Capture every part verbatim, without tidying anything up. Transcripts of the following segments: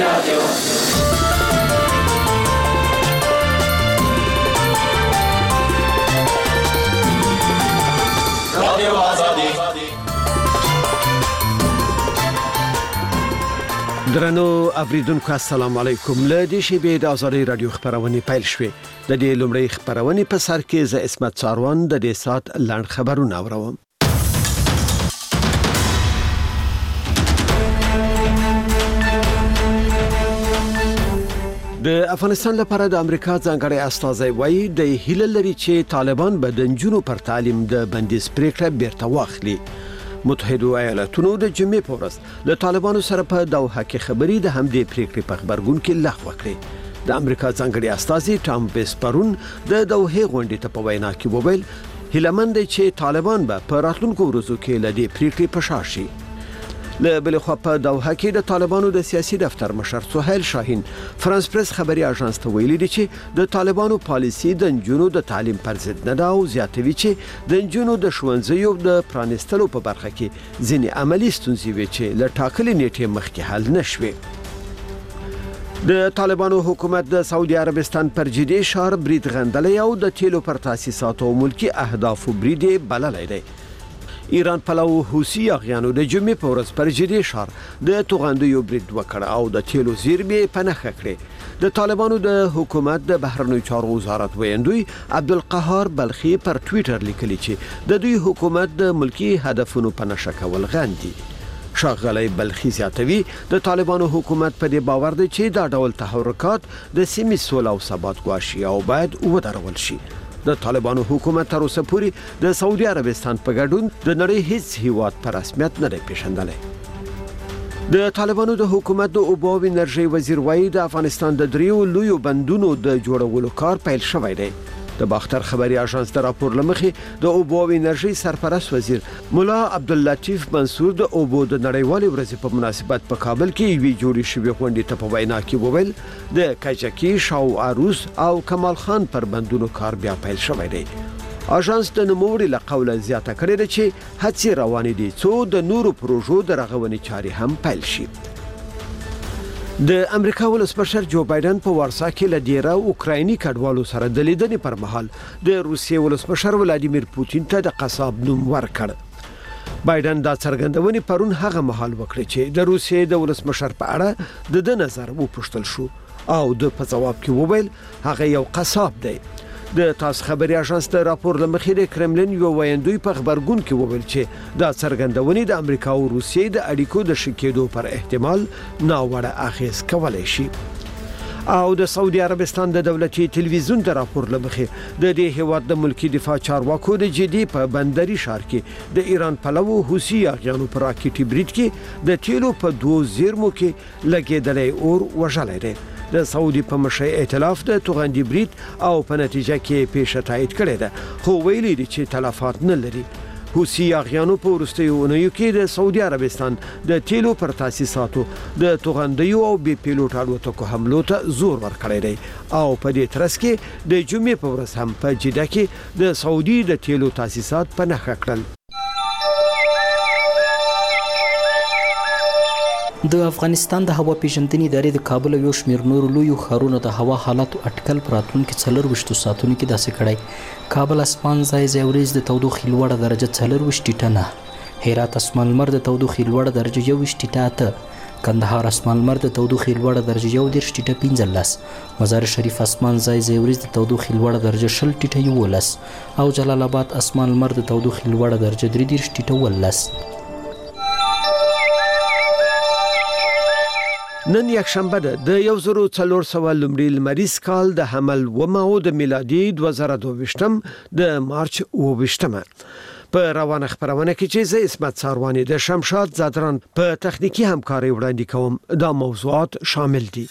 رادیو رادیو آزادی. درنو اوریدونکو السلام علیکم. له دې شیبې د آزادۍ رادیو خبرونه پیل شوې. د دې لومړی خبرونه په سر کې ز اسمت څاروان د دې سات لاند خبرونه اورم. د افغانستان لپاره د امریکا ځانګړی استازی وایي د هیله لري چې طالبان به د نجونو پر تعلیم د بندیز پریکړه بیرته واخلي. متحده ایالاتونو د جمعې په ورځ د طالبانو سره په دوحه کې خبري د همدې پریکړې په خبرګون کې لغوه کړې. د امریکا ځانګړي استازي ټام بیس پرون د دوحه غونډې ته په وینا کې وویل هیلمن دی چې طالبان به په راتلونکو ورځو کې له دې پریکړې په شا شي. له بل خوا په دوحه کې د طالبانو د سیاسي دفتر مشر سهیل شاهین فرانس پریس خبري اژانس ته ویلي دي چې د طالبانو پالیسي د نجونو د تعلیم پر ضد نه دا او زیاتوي چې د نجونو د ښوونځیو د پرانستلو په برخه کې ځینې عملی ستونزې وي چې له ټاکلې نیټې مخکې حل نشوي. د طالبانو حکومت د سعودي عربستان پر جدي شهر برید غندلې او د تیلو پر تاسیساتو او ملکی اهداف برید بللې دی. ایران پلو حوثي اغیانو د جمعې په ورځ پر جدي شهر د توغندیو برید وکړ او د تیلو زیرمې پنهخه کړې. د طالبانو د حکومت د بهرنیو چارو وزارت ویاندوی عبدالقهار بلخي پر ټوئیټر لیکلي چې د دوی حکومت د ملکی هدفونو پنهشه کول غندي. شاغلی بلخي زیاتوي د طالبانو حکومت په دې باور دی چې دا ډول تحرکات د سیمې سوله او ثبات ګواښي او باید ودرول شي. د طالبانو حکومت تر اوسه پورې د سعودي عربستان په ګډون د نړۍ هیڅ هیواد په رسمیت نه دی پیژندلی. د طالبانو د حکومت د اوبو او انرژي وزیر وایي د افغانستان د دریو لویو بندونو د جوړولو کار پیل شوی دی. د باختر خبري اژانس د راپور لمخې د اوبو او انرژي سرپرست وزیر مولا عبداللطیف منصور د اوبو د نړیوالې ورځې په مناسبت په کابل کې یوې جوړې شوې غونډې ته په وینا کې وویل د کجکی شاو عروس او کمال خان پر بندونو کار بیا پیل شوی دی. اژانس د نوموړي له قوله زیاته کړې ده چې هڅې روانې دي څو د نورو پروژو د رغونې چارې هم پیل شي. د امریکا ولسمشر جو بایدن په وارسا کې له ډیره اوکرایني کډوالو سره د لیدنې پر مهال د روسیې ولسمشر ولادیمیر پوتین ته د قصاب نوم ورکړ. بایدن دا څرګندونې پرون هغه مهال وکړه چې د روسیې د ولسمشر په اړه د د نظر وپوښتل شو او د په جواب کې وویل هغه یو قصاب دی. د تاس خبري اژانس د راپور لمخې د کرملین یو ویاندوی په خبرګون کې وویل چې دا څرګندونې د امریکا او روسیې د اړیکو د شکېدو پر احتمال ناوړه اغیز کولای شي. او د سعودي عربستان د دولتي ټلویزیون د راپور لمخې د دې هیواد د ملکی دفاع چارواکو د جدي په بندري ښار کې د ایران پلو حوثي اغیانو پر راکټي برید کې د تیلو په دوه زیرمو کې لګیدلې اور وژلې ده. د سعودي په مشرۍ ائتلاف د توغندي برید او په نتیجه کې پیښه تایید کړې ده خو ویلي دي چې تلفات نه لري. حوثي اغیانو په وروستیو اونیو کې د سعودي عربستان د تیلو پر تاسیساتو د توغندیو او بي پیلوټ الوتکو حملو ته زور ورکړی دی او په دې ترڅ کې د جمعې په ورځ هم په جده کې د سعودي د تیلو تاسیسات پنهخه کړل. د افغانستان د هوا پیژندنې ادارې د کابل یو شمېر نورو لویو ښارونو د هوا حالاتو اټکل پر راتلونکي څلور ویشتو ساعتونو کې داسې کړی. کابل اسمان ځای ځای ورځ د تودوخې لوړه درجه څلور ویشت ټیټه نه، هرات اسمان لمر د تودوخې لوړه درجه یو ویشت ټیټه اته، کندهار اسمان لمر د تودوخې لوړه درجه یو دېرش ټیټه پنځلس، مزار شریف اسمان ځای ځای ورځ د تودوخې لوړه درجه شل ټیټه یولس او جلال آباد اسمان لمر د تودوخې لوړه درجه درې دېرش ټیټه ولس. نن یک شنبه ده د یو زرو څلور سوه لومړي لمریز کال د حمل ومه او د میلادي دوه زره دوه ویشتم د مارچ اوه ویشتمه. په روانه خبرونه کې چې زه اسمت څاروانی د شمشاد زادران په تخنیکی همکاري وړاندې کوم دا موضوعات شامل دي.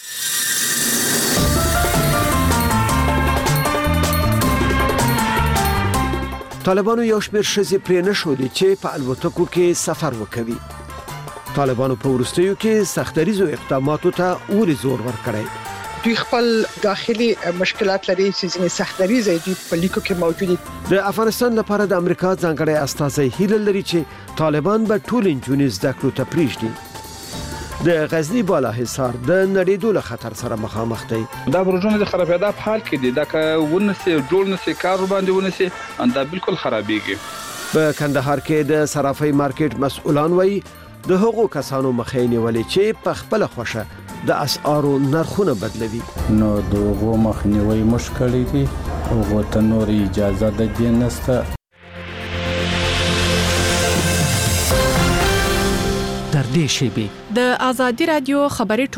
طالبانو یو شمېر ښځې پرې نښودې چې په الوتکو کې سفر وکوي. طالبانو په وروستیو کې سختدریزو اقداماتو ته ولې زور ورکړی. دوی خپل داخلي مشکلات لري چې ځینې سختدریزې دوی په لیکو کې موجود دي. د افغانستان لپاره د امریکا ځانګړی استازی هیله لري چې طالبان به ټول نجونې زده کړو ته پریږدي. د غزنی بالا حصار د نړیدو له خطر سره مخامخ دی. دا پروژه د خرابېدا په حال کې دي، دا که ونسي جوړ نسي کار باندې ونسي دا بالکل خرابېږي. په کندهار کې د صرافۍ مارکیټ مسؤلان وایي د هغو کسانو مخې نیولې چې په خپل خوښه د اسعارو نرخونه بدلوي. نو د هغو مخنیوي مشکل دي، هغو ته نور اجازه د دې نشته. تر دې شیبې د آزادي رادیو خبري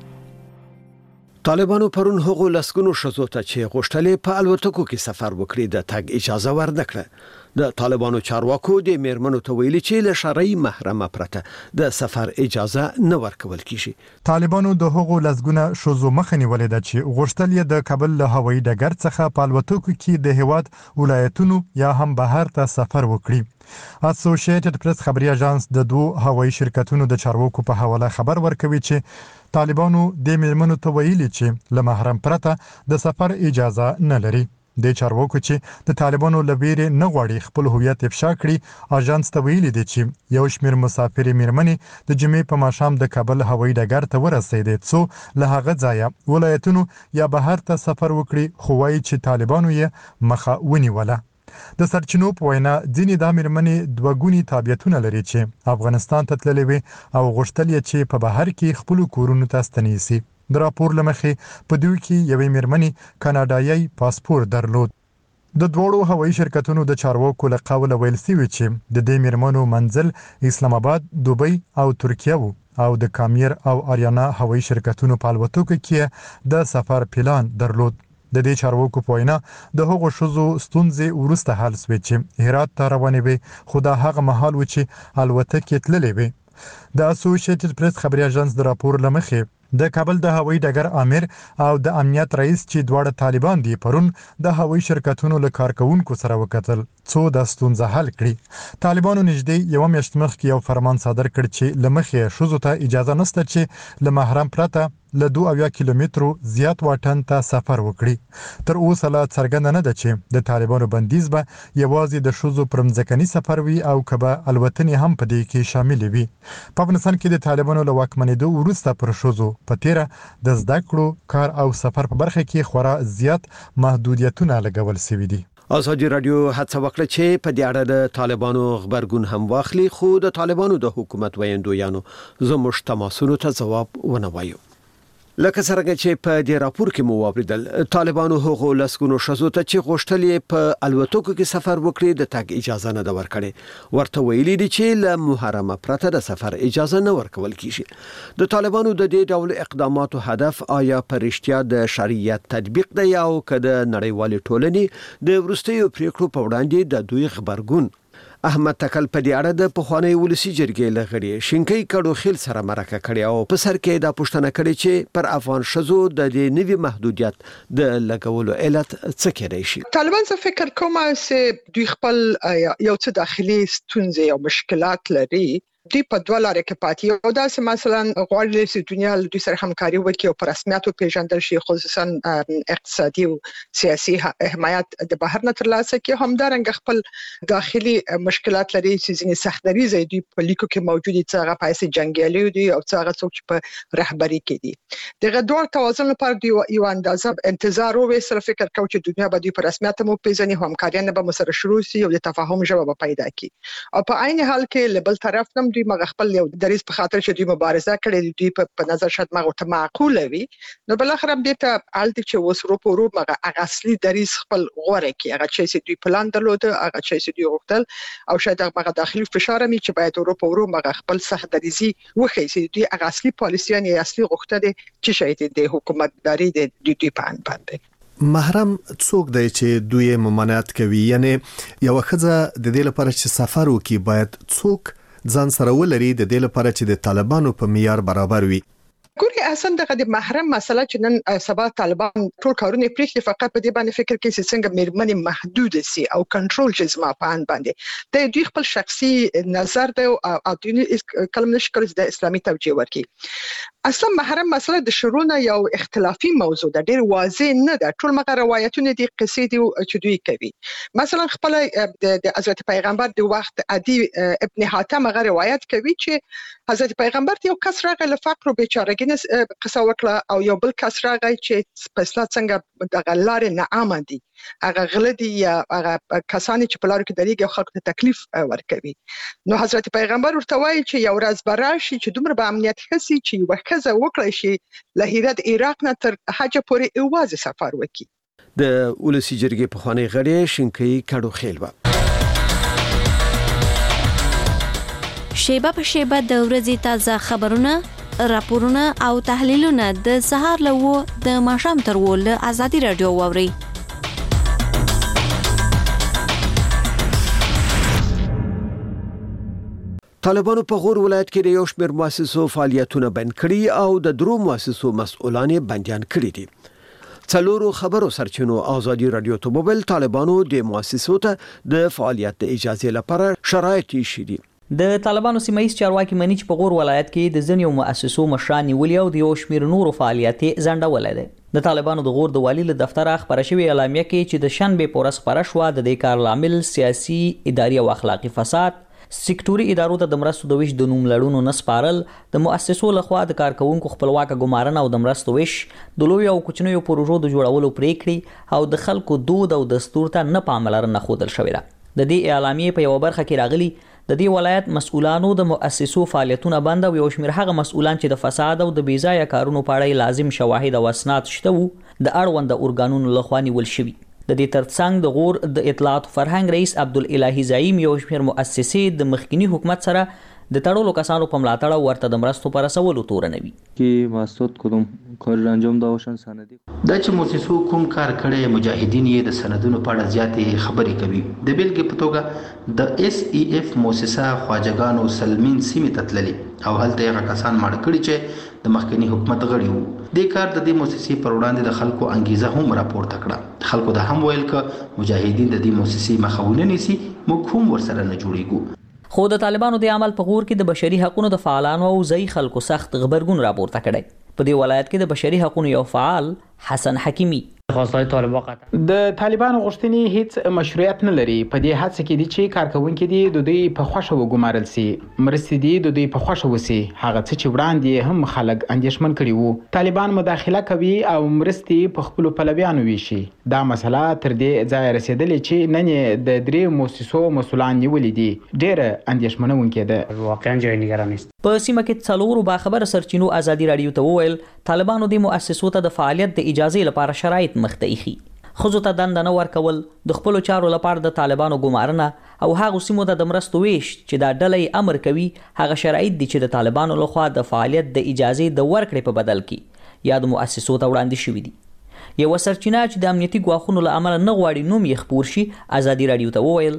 ټولګه طالبانو پرون هغو لسګونو ښځو ته چې غوښتلې په الوتکو کې سفر وکړي د تګ اجازه ورنکړه. د طالبانو چارواکو د میرمنو ته ویلي چې له شرعي محرمه پرته د سفر اجازه نه ورکول کیږي. طالبانو د هغو لسګونه ښځو مخه نیولې ده چې غوښتل یې د کابل له هوایي ډګر څخه په الوتکو کې د هیواد ولایتونو یا هم بهر ته سفر وکړي. اسوسییټډ پریس خبري اژانس د دوه هوایي شرکتونو د چارواکو په حواله خبر ورکوي چې طالبانو د میرمنو ته ویلي چې له محرم پرته د سفر اجازه نه لري. د چارواکو چې د طالبانو لبیره نه غواړي خپل هویت افشا کړي، اژانس ته ویلي دي چې یو شمېر مسافرې میرمنې د جمعې په ماښام د کابل هوایي ډګر ته ورسېدې څو له هغه ځایه ولایتونو یا بهر ته سفر وکړي، خو وایي چې طالبانو یې مخه ونیوله. د سرچینو په وینا ځینې د میرمنې دوه ګوني تابعیتونه لري چې افغانستان ته تللې وي او غوښتل یې چې په بهر کې خپل کورونو ته ستنیږي. د راپور لمخې په دوی کې یوې میرمنې کاناډایي پاسپورت درلود. د دوړو هوایي شرکتونو د چارواکو له قوله ویل شوی چې د دې میرمنو منزل اسلام آباد، دوبۍ او ترکیه وو او د کامیر او اریانا هوایي شرکتونو په الوتکو کې د سفر پلان درلود. د دې چارواکو په وینا د هغو ښځو ستونزې وروسته حل شوې چې هرات ته روانې وې، خو دا هغه مهال و چې الوتکې تللې وې. د اسوسییټډ پریس خبري اژانس د راپور لمخې د کابل د هوایي ډګر امیر او د امنیت رئیس چې دواړه طالبان دي پرون د هوایي شرکتونو له کارکونکو سره وکتل څو د ستونزه حل کړي. طالبانو نږدې یو میاشت مخکې یو فرمان صادر کړ چې لمخې ښځو ته اجازه نشته چې له محرم پرته له دوه اویا کیلومترو زیات واټن ته سفر وکړي. تر اوسه لا څرګنده نه ده چې د طالبانو بندیز به یوازې د ښځو پر مځکني سفر وي او که به الوتنې هم په دې کې شامل وي. په افغانستان کې د طالبانو له واکمنېدو وروسته پر ښځو په تیره د زده کړو، کار او سفر په برخه کې خورا زیات محدودیتونه لګول شوي دي. آزادي رادیو هڅه وکړه چې په دې اړه د طالبانو خبرګون هم واخلي، خو د طالبانو د حکومت ویاندویانو زموږ تماسونو ته ځواب ونه وایو. لکه څنګه چې په دې راپور کې مو واوریدل، طالبانو هغو لسګونو ښځو ته چې غوښتل یې په الوتکو کې سفر وکړي د تګ اجازه نه ده ورکړې. ورته ویلي دي چې له محرمه پرته د سفر اجازه نه ورکول کیږي. د طالبانو د دې ډول اقداماتو هدف آیا په رښتیا د شریعت تطبیق دی او که د نړیوالې ټولنې د وروستیو پریکړو په وړاندې د دوی خبرګون؟ احمد تکل په دې اړه د پخوانی ولسی جرګې لغړی شینکۍ کډو خیل سره مرکه کړي او په سر کې دا پوښتنه کړي چې پر افغان شزو د دې نوي محدودیت د لګولو علت څه کېدای شي. طالبان څه فکر کوم چې دوی خپل یو څه داخلي ستونزې او مشکلات لري، دوی په دوه لارې کې پاتې یو داسې مثلا غواړي چې دنیا له دوی سره همکاري وکړي او په رسمیت وپېژندل شي، خصوصا اقتصادي او سیاسي حمایت د بهر نه ترلاسه کړي. همدارنګه خپل داخلي مشکلات لري چې ځینې سختدري دوی په لیکو کې موجود دي، څنګه پایسې جنگیالي دي او څنګه څوک چې په رهبري کې دي. دغه دوه توازن لپاره دوی یو اندازه انتظار وې سره فکر کوي چې دنیا به دوی په رسمیت مو پیژني، همکاري نه به سره شروع شي او د تفاهم ژبه به پیدا کړي. او په عین حال کې له بل طرف هم دوی مغ خپل یو دریز په خاطر چې دوی مبارزه کړې دوی په نظر شاید مغه ته معقول وي، نو بل اخر به ته الته چې وسرو په رو مغه اصلي دریز خپل غوړه کې هغه چې دوی پلان درلود، هغه چې دوی غوښتل او شاید هغه داخلي فشار می چې باید اروپا ورو مغه خپل سخت دریزي وخی چې دوی هغه اصلي پالیسیان یا اصلي غوښتل چې شاید د حکومتداري د دوی په ان باندې. محرم څوک دی چې دوی ممانعت کوي؟ یعنی یو خزه د دې لپاره چې سفر وکي باید څوک ځان سره ولري د دې لپاره چې د طالبانو په معیار برابر وي؟ ګوري احسن دغه د محرم مسله چې نن سبا طالبان ټول کارونه پریږدي فقط په دې باندې فکر کوي چې څنګه میرمنې محدود سي او کنټرول چې زما په ان باندې د دوی خپل شخصي نظر دی او دوی کلم نشي کولای د اسلامي توجیه ورکړي. اصلا محرم مسله د شرونه یو اختلافي موضوع ده، ډېر واضح نه ده. ټول مغه روایتونه دي، قصې دي چې دوی کوي. مثلا خپل د حضرت پیغمبر د وخت عدی ابن حاتم هغه روایت کوي چې حضرت پیغمبر یو کس راغی له فقر او بیچارهګۍ قصه وکړه او یو بل کس راغی چې په اصطلاح څنګه د غلار نعام دي، هغه غلدي یا هغه کسانی چې په لار کې درېږي او خلکو ته تکلیف ورکوي. نو حضرت پیغمبر ورته وایي چې یو ورځ به راشي چې دومره به امنیت خسي چې یوه ښځه وکړی شي له هرات عراق نه تر حج پورې یوازې سفر وکړي. د ولسی جرګې پخوانی غړی شینکۍ کډو خیل و شیبه په شیبه د ورځې تازه خبرونه، راپورونه او تحلیلونه د سهار له و د ماښام تر و له ازادي رادیو واوري. طالبانو په غور ولایت کې د یو شمېر مؤسسو فعالیتونه بند کړي او د درو مؤسسو مسؤلان بندیان کړي دي. څلورو خبرو سرچینو ازادي رادیو ته موبایل طالبانو د مؤسسو ته د فعالیت د اجازه لپاره شرایط یې شدي. د طالبانو سیمایي چارواکي مني چې په غور ولایت کې د ځینو مؤسسو مشران نیولي او د یو شمېر نورو فعالیت ځنډولی دی. د طالبانو د غور د والي له دفتره خبره شوې اعلامیه کې چې د شنبې په ورځ خپره شوه د دې کار لامل سیاسي، اداري او اخلاقي فساد، سکتوري ادارو ته د مرستو د ویش د نوم لړونو نه سپارل، د مؤسسو لخوا د کارکوونکو خپلواکه ګمارنه او د مرستو ویش، د لویو او کوچنیو پروژو د جوړولو پریکړې او د خلکو دود او دستور ته نه پاملرنه ښودل شوې ده. د دې اعلامیې په یو برخه کې راغلي د دې ولایت مسؤلانو د مؤسسو فعالیتونه بند او یو شمېر هغه مسؤلان چې د فساد او د بې ځایه کارونو په اړه لازم شواهد او اسناد شته وو د اړونده ارګانونو لخوا نیول شوي. د دې ترڅنګ د غور د اطلاعات فرهنګ رئیس عبدالالهي زعیم یو شمېر مؤسسې د مخکینی حکومت سره د تړلو کسانو په ملاتړ او ورته د مرستو پر رسولو تورنوي. کې مقصود کوم کار انجام دا وشن سندي دا چې مؤسسو کوم کار کړي مجاهدین یې د سندونو په اړه زیاتې خبرې کوي. د بیلګې په توګه د اس ای اف مؤسسه خواجګانو سلمین سیمې ته تللي او هلته هغه کسان مړ کړي چې د مخکنی حکومت غړي وو. د کار د دې مؤسسې پر وړاندې د خلکو انګیزه هم راپورته کړه. خلکو د هم ویل ک مجاهدین د دې مؤسسې مخاونه نیسي، موږ هم ورسره نه جوړیږو. خو د طالبانو د عمل په غور کې د بشري حقوقو د فعالانو او ځای خلکو سخت غبرګون راپورته کړی. په دې ولایت کې د بشري حقوقو یو فعال حسن حکیمی خاصای طالبان د طالبانو غوښتنې هیڅ مشروعیت نه لري. په دې هڅه کې دي چې کارکونکي دي د دوی په خوښه وګمارل سي، مرستې دي د دوی په خوښه وسی. هغه څه چې وړاندې هم خلک اندېښمن کړي وو. طالبان مداخله کوي او مرستې په خپل پلویانو ویشي. دا مسله تر دې ځای رسیدلې چې نن د درې مؤسسو مسؤلان نیولې دي. ډېر اندېښمنونکې ده. واقعا جای نگرانی است. په سیمه کې څلورو باخبره سرچینو ازادي رادیو ته وویل طالبانو د مؤسسو ته د فعالیت د اجازه لپاره شرایط مخته ایښي. ښځو ته دنده نه ورکول، د خپلو چارو لپاره د طالبانو ګمارنه او هغو سیمو ته د مرستو ویش چې دا ډله یې امر کوي هغه شرایط دي چې د طالبانو لخوا د فعالیت د اجازې د ورکړې په بدل کې یا د مؤسسو ته وړاندې شوي دي. یوه سرچینه چې د امنیتي ګواښونو له امله نه غواړي نوم یې خپور شي ازادي رادیو ته وویل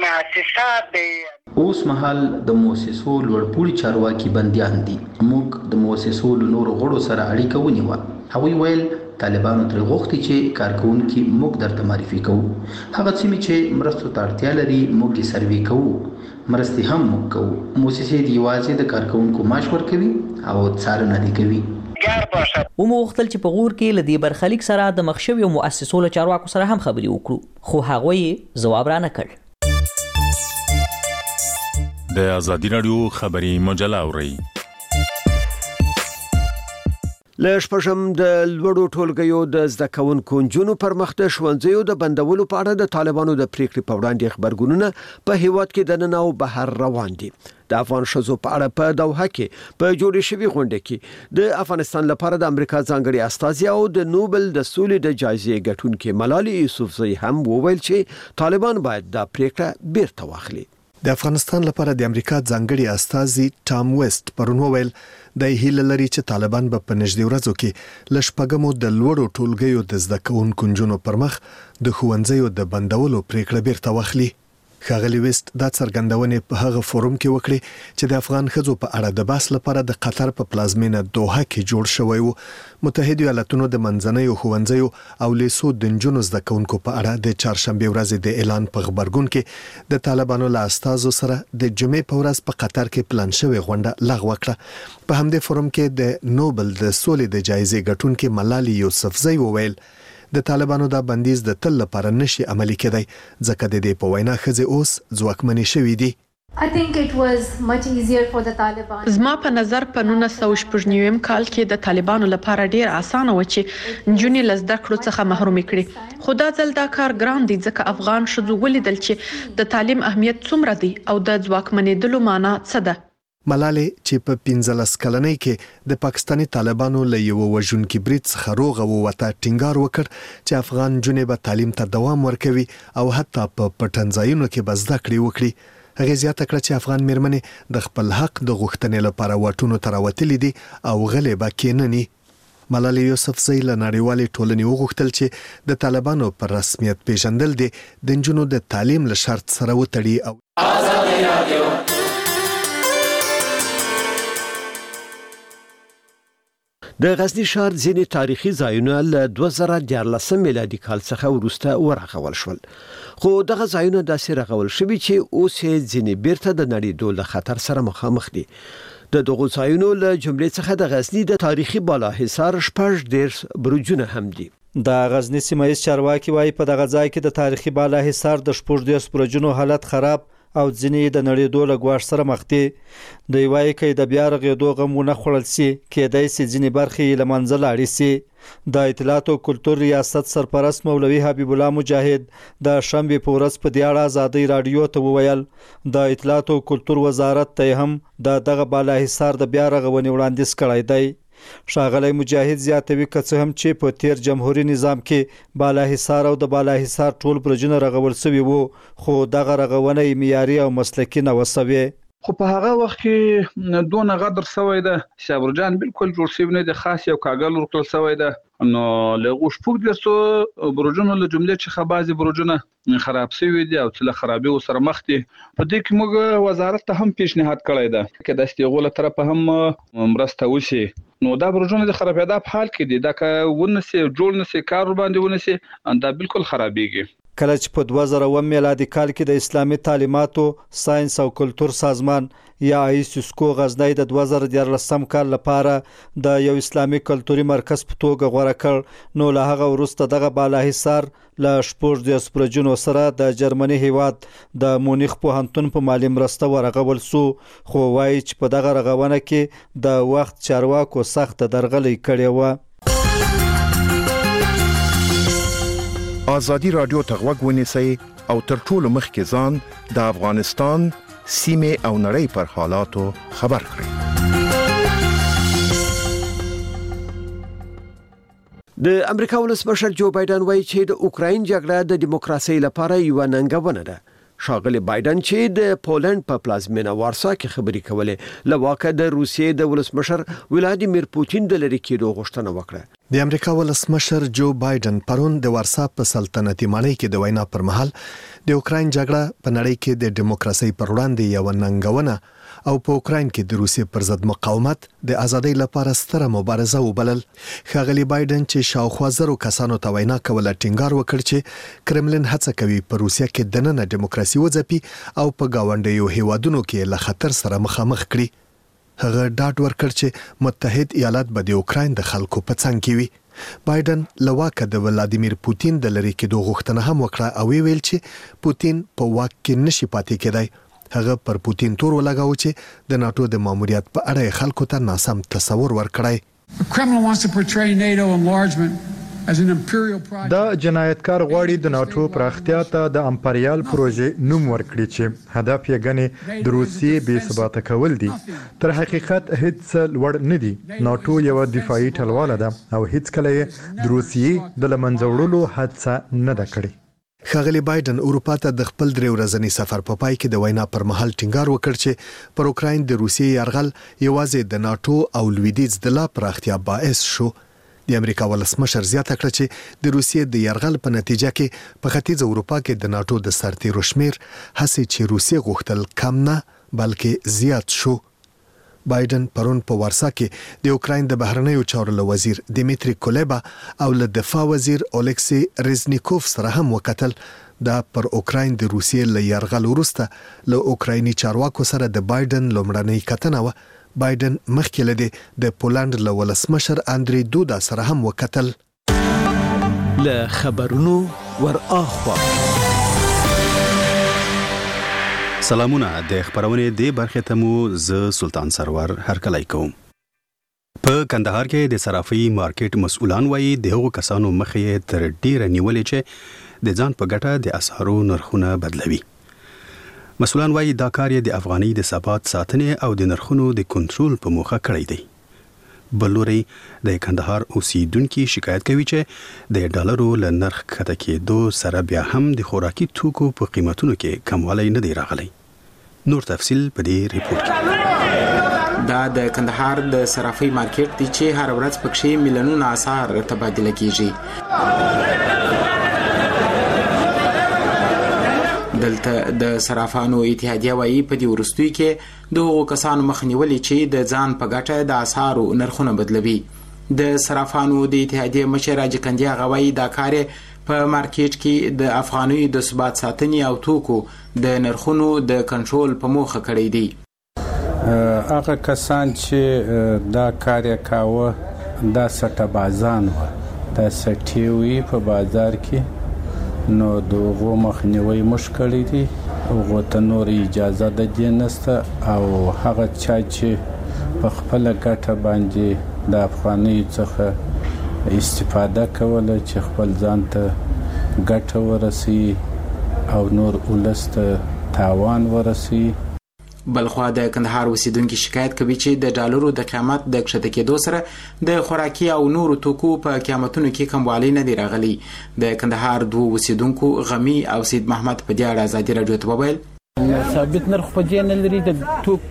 اوس مهال د مؤسسو لوړپوړي چارواکي بندیان دي. موږ د مؤسسو له نورو غړو سره اړیکه ونیوه. هغوی ویل طالبانو ترې غوښتي چې کارکوونکي موږ درته معرفي کوو. هغه سیمې چې مرستو ته اړتیا لري موږ یې سروې کوو. مرستې هم موږ کوو. مؤسسې دې یوازې د کارکوونکو معاش ورکوي او څارنه دې کوي. ومو غوښتل چې په غور کې له دې برخلیک سره د مخ شویو مؤسسو له چارواکو سره هم خبرې وکړو، خو هغوی یې ځواب را نه کړ. د ازادي رادیو خبري مجله اوري. له شپږم د لوړو ټولګیو د زده کوونکو نجونو پر مخ د ښوونځیو د بندولو په اړه د طالبانو د پریکړې په وړاندې خبرګونونه په هیواد کې د نن او بهر روان دي. د افغان ښځو په اړه په دوحه کې په جوړې شوې غونډه کې د افغانستان لپاره د امریکا ځانګړي استازي او د نوبل د سولې د جایزې ګټونکې ملالۍ یوسفزۍ هم وویل چې طالبان باید دا پریکړه بیرته واخلي. د افغانستان لپاره د امریکا ځانګړي استازي ټام ویسټ پرون وویل د هیله لري چې طالبان به په نږدې ورځو کې ل شپږمو د لوړو ټولګیو د زده کوونکو نجونو پر مخ د ښوونځیو د بندولو پریکړه بیرته واخلي. ښاغلي ویست دا څرګندونې په هغه فورم کې وکړي چې د افغان ښځو په اړه د بحث لپاره د قطر په پلازمینه دوحه کې جوړ شوی و. متحده ایالاتونو د منځنیو ښوونځیو او لیسو د نجونو زده کوونکو په اړه د چهارشنبه ورځې د اعلان په خبرګون کې د طالبانو له استازو سره د جمعې په ورځ په قطر کې پلان شوی غونډه لغوه کړه. په همدې فورم کې د نوبل د سولې د جایزې ګټونکې ملالۍ یوسفزۍ وویل د طالبانو دا بندیز د تل لپاره نشي عملي کېدی ځکه د دې په وینا ښځې اوس ځواکمنې شوې دي. I think it was much easier for the Taliban. زما په نظر په نولس سوه شپږ نوي کال کې د طالبانو لپاره ډیر اسانه و چې نجونې له زده کړو څخه محروم کړي. خو دا ځل دا کار ګران دی ځکه افغان ښځو ولیدل چې د تعلیم اهمیت څومره دی او د ځواکمنېدلو معنی څه ده. ملالۍ چې په پنځلس کلنۍ کې د پاکستاني طالبانو له یو وژونکي برید څخه روغه ووته ټینګار وکړ چې افغان جنې به تعلیم ته دوام ورکوي او حتی په پټنځایونو کې به زده کړې وکړي. هغه زیاته کړه چې افغان میرمنې د خپل حق د غوښتنې لپاره واټونو ته راوتلي دي او غلې به کېنني. ملالۍ یوسفزۍ له نړیوالې ټولنې وغوښتل چې د طالبانو پر رسمیت پیژندل دي د نجونو د تعلیم له شرط سره وتړي. او آزادي رادیو د غزنی ښار ځینې تاریخي ځایونه له دوه زره دیارلسم میلادي کال څخه وروسته ورغول شول. خو دغه ځایونه داسې رغول شوي چې اوس یې ځینې بیرته د نړېدو له خطر سره مخامخ دي. د دغو ځایونو له جملې څخه د غزنی د تاریخي بالاحصار شپږ دېرش برجونه هم دي. د غزنی سیمه ییز چارواکي وایي په دغه ځای کې د تاریخي بالاحصار د شپږ دېرش برجونو حالت خراب او ځینې د نړېدو له ګواښ سره مخ دي. دوی وایي که د بیا رغېدو غم ونه خوړل سي کېدای سي ځینې برخې یې له منځه لاړې سي. د اطلاعات او کلتور ریاست سرپرست مولوي حبیب الله مجاهد د شنبې په ورځ په دې اړه ازادۍ راډیو ته وویل د اطلاعات او کلتور وزارت ته هم د دغه بالاحصار د بیا رغونې وړاندیز کړی دی. ښاغلی مجاهد زیاتوي که څه هم چې په تیر جمهوریت نظام کې بالاحصار او د بالاحصار ټول برجونه رغول شوي وو خو دغه رغونه معیاري او مسلکي نه وسوي. خو په هغه وخت کې دونه غدر شوی ده چې برجان بالکل جوړ شوی نه دي، خاص یو کاغل ورکړل شوی ده. نو له شپږ دېرشو برجونو له جملې څخه بعضي برجونه خراب شوي دي او چې له خرابي سره مخ دي. په دې کې موږ وزارت ته هم پیشنهاد کړی ده چې د استغول طرف هم مرسته وشي. نو دا برجونه د خرابېدا په حال کې دي، دا که ونسي جوړ نسي کار باندې ونسي دا بالکل خرابېږي. کله چې په دوه زره اووه میلادي کال کې د اسلامي تعلیماتو ساينس او کلتور سازمان یا ایسوسکو غزنی د دوه زره دیارلسم کال لپاره د یو اسلامي کلتوري مرکز په توګه غوړه کړ نو له هغه وروسته دغه بالاحصار له شپږ دېرش برجونو سره د جرمني هیواد د مونیخ پوهنتون په مالي مرسته ورغول سو. خو وایي چې په دغه رغونه کې د وخت چارواکو سخت درغلي کړې و. آزادی رادیو ته غوږ ونیسئ او تر ټولو مخکې ځان د افغانستان سیمې او نړۍ پر حالاتو خبر کړئ. د امریکا ولسمشر جو بایدن وایي چې د اوکراین جګړه د دیموکراسي لپاره یو ننګونه ده. ښاغلی بایدن چې د پولند په پلازمینه وارسا کې خبرې کولې له واکه د روسیې د ولسمشر ولادیمیر پوتین د لرې کېدو غوښتنه وکړه. د امریکا ولسمشر جو بایدن پرون د وارسا په سلطنتي ماڼۍ کې د وینا پر مهال د اوکراین جګړه په نړۍ کې د دیموکراسي پر وړاندې یو ننګونه او په اوکراین کې د روسیې پر ضد مقاومت د ازادۍ لپاره ستره مبارزه وبلل. ښاغلی بایدن چې شاوخوا زرو کسانو ته وینا کوله ټینګار وکړ چې کرملین هڅه کوي په روسیه کې دننه دیموکراسي وځپي او په گاونډیو هیوادونو کې له خطر سره مخامخ کړي. هغه ډاډ ورکړ چې متحد ایالات به د اوکراین د خلکو په څنګ کې وي. بایدن له واکه د ولادیمیر پوتین د لرې کېدو غوښتنه هم وکړه او ویل چې پوتین په واک کې نشي پاتې کېدای. هغه پر پوتین تور ولګاو چې د ناتو د ماموریت په اړه خلکو ته ناسم تصور ورکړای. دا جنایتکار غواړي د ناتو پراختیا ته د امپریال پروژې نوم ورکړي چې هدف یې ګڼي د روسیې بې ثباته کول دي. تر حقیقت هیڅ لوړ نه دي. ناتو یو دفاعي ټلواله ده او هیڅ کله یې د روسیې د لمنځه وړلو هڅه نه ده کړې. ښاغلی بایدن اروپا ته د خپل درې ورځني سفر په پای کې د وینا پر مهال ټینګار وکړ چې پر اوکراین د روسیې یرغل یوازې د ناتو او لویدیځ د لا پراختیا باعث شو. د امریکا ولسمشر زیاته کړه چې د روسیې د یرغل په نتیجه کې په ختیځ اروپا کې د ناتو د سرتیرو شمیر هڅه چې روسیې غوښتل کم نه بلکې زیات شو. بایدن پرون په وارسا کې د اوکراین د بهرنیو چارو وزیر دیمیتری کولبا او له دفاع وزیر اولکسی ریزنیکوف سره هم وکتل. دا پر اوکراین د روسیې له یرغل وروسته له اوکرایني چارواکو سره د بایدن لومړنۍ کتنه و. بایدن مخکې له د پولند له ولسمشر اندری دودا سره هم وکتل. له خبرونو ور اخوا سلامونه د خبرونې د برخې ته مو ز سلطان سرور هرکلی کوم. په کندهار کې د صرافي مارکیټ مسؤلان وایي د هغو کسانو مخې تر ډیره نیولې چې د ځان په ګټه د اسعارو نرخونه بدلوي. مسؤلان وایي دا کار یې د افغانۍ د ثبات ساتنې او د نرخونو د کنټرول په موخه کړی دی. بل لوري د کندهار اوسیدونکو شکایت کوي چې د ډالرو له نرخ کښته کېدو سره بیا هم د خوراکي توکو په قیمتونو کې کموالی نه دی راغلی. نور تفصیل په دې ریپورت کې. دا د کندهار د صرافي مارکیټ دی چې هر ورځ پکې میلیونونه اسعار تبادله کیږي. دلته د صرافانو اتحادیه وایي په دې ورستوي کې د هغو کسانو مخ نیولې چې د ځان په ګټه د اسعارو نرخونه بدلوي. د صرافانو د اتحادیه مشر راجی کندیا غوي دا کار په مارکیټ کې د افغانۍ د ثبات ساتنې او توکو د نرخونو د کنټرول په موخه کړی دی. هغه کسان چې دا کار کاوه دا سټه بازان و دا سټیوي په بازار کې نو دغه مخنیوي مشکل دي او غوته نور اجازه د دینسته او هغه چا چې په خپل ګټه باندې د افغانۍ څخه استفاده کوله چې خپل ځان ته ګټه ورسي او نور ولسته تاوان ورسي. بلخوا د کندهار اوسیدونکو شکایت کوي چې د ډالرو د قیمت د کښته کېدو سره د خوراکي او نورو توکو په قیمتونو کې کموالی نه دی راغلی. د کندهار دوه اوسیدونکو غمی او سید محمد په دې اړه ازادي راډیو ته وویل ثابت نرخ په دې نه لري د توک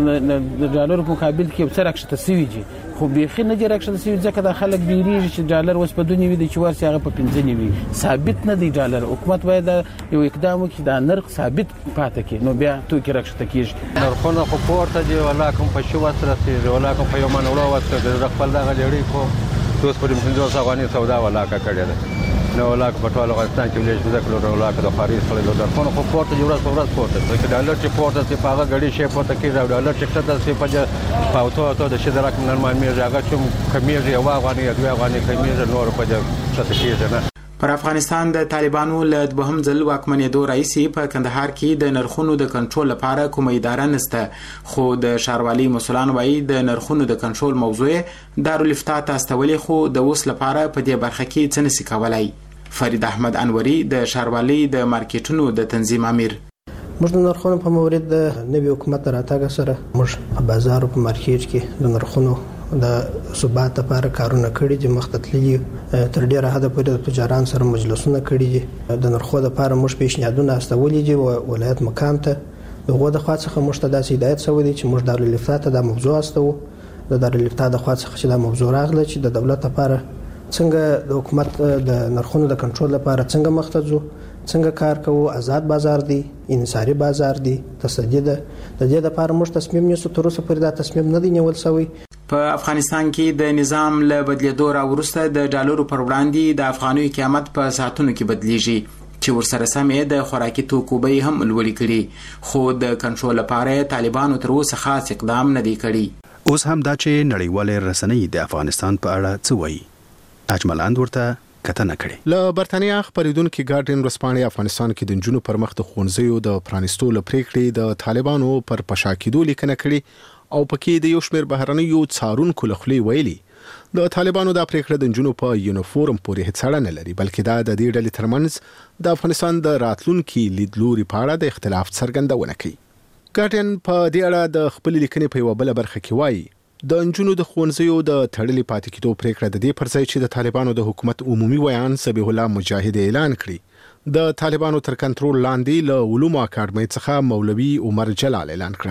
کې د ډالر په مقابل کې څه راکښته سوي دي خو بيخي نه دی راکښته سوي ځکه د خلک بیریږي چې ډالر اوس په دونی وي د چې ورسې هغه په پنځه نیوي ثابت نه دی ډالر. حکومت باید یو اقدام وکړي دا نرخ ثابت پاتې کړي نو بیا توکي راکښته کیږي. نرخونه خو پورته دي ولا کوم په شو وسره دي ولا کوم په یو منولو وسره د خپل دغه لړۍ خو دوس په پنځه سوه افغانۍ سودا ولا کا کړی ده نو ولا په ټول افغانستان کې ولې چې ذکر ولا کا د خارج خلک د نرخونه خو پورته دی ورځ په ورځ پورته ځکه ډالر چې پورته سي پاغه غړي شي پورته کې ډالر چې کته سي په پاوتو ته د شي درک نورمال میږي هغه چې کمیږي او افغاني دوه افغاني کمیږي نور په دې څه کېږي نه. پر افغانستان د طالبانو له دوهم ځل واکمنېدو راځي په کندهار کې د نرخونو د کنټرول لپاره کومه اداره نشته خو د شاروالي مسولان وایي د نرخونو د کنټرول موضوع دارالفتاح ته استولې خو د اوس لپاره په دې برخه کې څه نشي کولای. فرید احمد انوري د شاروالي د مارکیټونو د تنظیم امیر. موږ د نرخونو په مورد د نوي حکومت راتګ سره موږ په بازار او په مارکیټ کې د نرخونو د ثبات لپاره کارونه کړي دي مختلفي تر ډیره حد پورې د تجاران سره مجلسونه کړي دي د نرخو لپاره موږ پیشنهادونه استولې دي او ولایت مقام ته دغه د خاصه موږ ته د هدایت سوي دي چې موږ د دارالفتاح ته د موضوع استو د دارالفتاح د خاصه چې د موضوع راغله چې د دولت لپاره څنګه د حکومت د نرخونو د کنټرول لپاره څنګه مختزو څنګه کار کوو آزاد بازار دی انحصاري بازار دی تصدیه د دې لپاره موږ تصمیم نیسو تر اوسه پرې دا تصمیم نه دی نیول شوی. په افغانستان کې د نظام له بدلیدو راوروسته د ډالرو پر وړاندې د افغانۍ قیمت په ساعتونو کې بدلیږي چې ورسره سمې د خوراکي توکو بیې هم لوړې کړي خو د کنټرول لپاره طالبانو تر اوسه خاص اقدام نه دی کړی. اوس هم دا چې نړیوال رسنۍ د افغانستان په اړه څه وایي اجملاند ورته کتنه کړي. له برتانیا خبرېدونکو ګارډین ورسپانې افغانستان کې د جنونو پر مخ د خونځیو د پرانستو لپریکړې د طالبانو پر پشاکیدو لیکنه کړي او پکې د یو شمېر بهرنیو څارونکو لخوا ویلي د طالبانو د پریکړه د جنونو په یونیفورم پورې هیڅ اړه نه لري بلکې دا د دې ډلې ترمنځ د افغانستان د راتلونکو لیدلوري په اړه د اختلاف څرګندونه کوي. ګارډین په دې اړه د خپل لیکنې په یو بل برخه کې وایي د انجونو د خونځیو د تړلې پاتې کېدو پریکړه د دې پر ځای چې د طالبانو د حکومت عمومي ویان سبیح الله مجاهد اعلان کړي د طالبانو تر کنټرول لاندې له علومو اکاډمۍ څخه مولوي عمر جلال اعلان کړه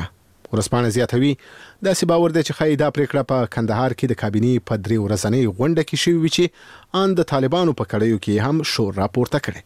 ورسپانه زیاتوي داسې باور دی چې ښایي دا پریکړه په کندهار کې د کابینې په درې ورځنۍ غونډه کې شوې وي چې ان د طالبانو په کړیو کې هم شور راپورته کړي.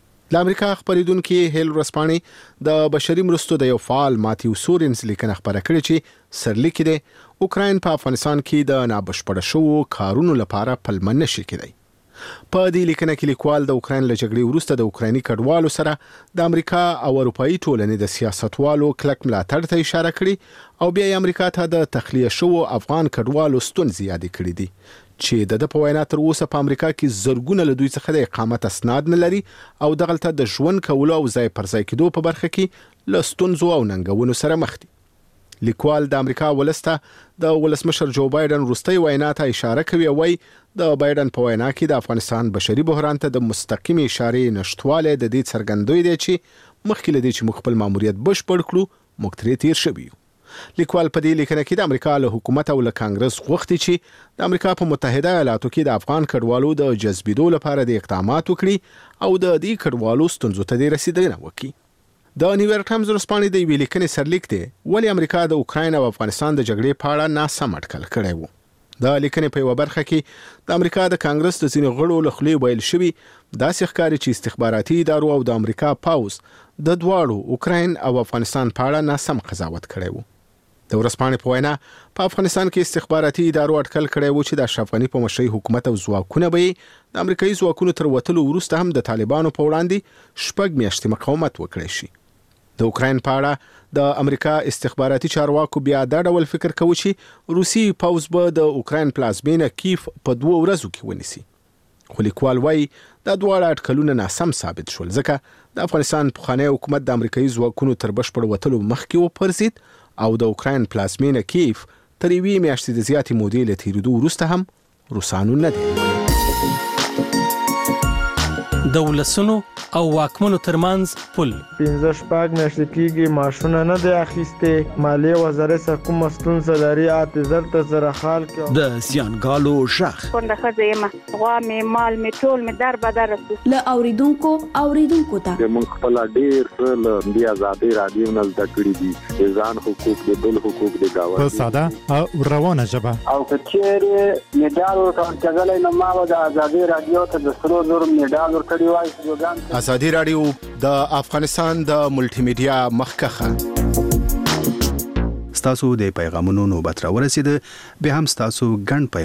د امریکا خبریدونکو هیل ورسپانه د بشري مرستو د یو فعال ماتیو سورینز لیکنه خبره کړې چې سرلیک دی اوکراین په افغانستان کې د نابشپړه شوو کارونو لپاره پلمه نشي کېدی. په دې لیکنه کې لیکوال د اوکراین له جګړې وروسته د اوکرایني کډوالو سره د امریکا او اروپאי ټولنې د سیاستوالو کلک ملاتړ ته اشاره کړې او بیا یې امریکا ته د تخلیه شوو افغان کډوالو ستونزې یادې کړې دي چې د په وینا تر اوسه په امریکا کې زرګونه له دوی څخه د اقامت اسناد نه لري او دغلته د ژوند کولو او ځای پر ځای کېدو په برخه کې له ستونزو او ننګونو سره مخ دي. لیکوال د امریکا ولسته د ولسمشر جو بایدن وروستۍ وینا ته اشاره کوي او وايي د بایدن په وینا کې د افغانستان بشري بحران ته د مستقیم اشارې نشټواله د دې څرګندوي دی چې مخکې له دې چې موږ خپل ماموریت بشپړ کړو موږ ترې تیر شوي یو. لیکوال په دې لیکنه کې د امریکا له حکومت او له کانګرس غوښتي چې د امریکا په متحده ایالاتو کې د افغان کډوالو د جذبېدو لپاره د اقدامات وکړي او د دې کډوالو ستونزو ته د رسیدنه وکړي. د نیویارک ټایمز ورسپانې د یوې لیکنې سرلیک دی ولې امریکا د اوکراین او افغانستان د جګړې په اړه ناسم اټکل کړی و. د لیکنې په یوه برخه کې د امریکا د کانګرس د ځینو غړو له خولې ویل شوي داسې ښکاري چې استخباراتي ادارو او د امریکا پاوز د دواړو اوکراین او افغانستان په اړه ناسم قضاوت کړی و. د ورسپانې په وینا په افغانستان کې استخباراتي ادارو اټکل کړی و چې د اشرف غني په مشرۍ حکومت او ځواکونه به د امریکایي ځواکونو تر وتلو وروسته هم د طالبانو په وړاندې شپږ میاشتې مقاومت وکړی شي. د اوکراین په اړه د امریکا استخباراتي چارواکو بیا دا ډول فکر کوي چې روسي پاوز به د اوکراین پلازمینه کیف په دوه ورځو کې ونیسي. خو لیکوال وايي دا دواړه اټکلونه ناسم ثابت شول ځکه د افغانستان پخوانی حکومت د امریکایي ځواکونو تر بشپړ وتلو مخکې وپرځید او د اوکراین پلازمینه کیف تر یوې میاشتې د زیاتې مودې له تېرېدو وروسته هم روسانو نه دی نیولی. د ولسونو او واکمنو ترمنځ پل پنځه شپږ میاشتې کېږي معاشونه نه دی اخیستې مالیې وزارت څخه کومه ستونزه لري اته زر ته زره خال کې د زیانګالو غږ کونډه ښځه یم غوا مې مال مې ټول مې در بدر رسو له اوریدونکو اوریدونکو ته موږ خپل ډېر څه له دې ازادي رادیو نه زده کړي دي د ځان حقوق د بل حقوق د گاونډي په ساده او روانه ژبه او کچېره میډال ورکړل کېدل نو ما د ازادي رادیو ته د سرو زر میډال ورکړی وای. ازادي رادیو د افغانستان د ملټي میډیا مخکخه ستاسو د پیغامونو نوبت را ورسید به هم ستاسو ګڼ